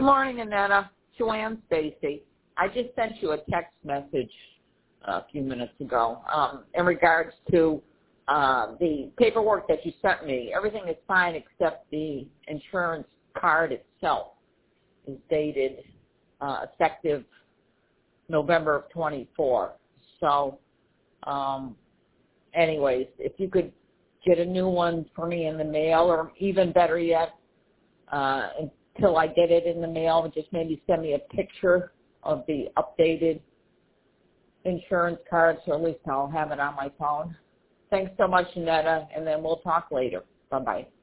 Good morning, Annetta. Joanne Stacy. I just sent you a text message a few minutes ago in regards to the paperwork that you sent me. Everything is fine except the insurance card itself is dated effective November of 24. So, anyways, if you could get a new one for me in the mail, or even better yet, until I get it in the mail, just maybe send me a picture of the updated insurance card, so at least I'll have it on my phone. Thanks so much, Annetta, and then we'll talk later. Bye-bye.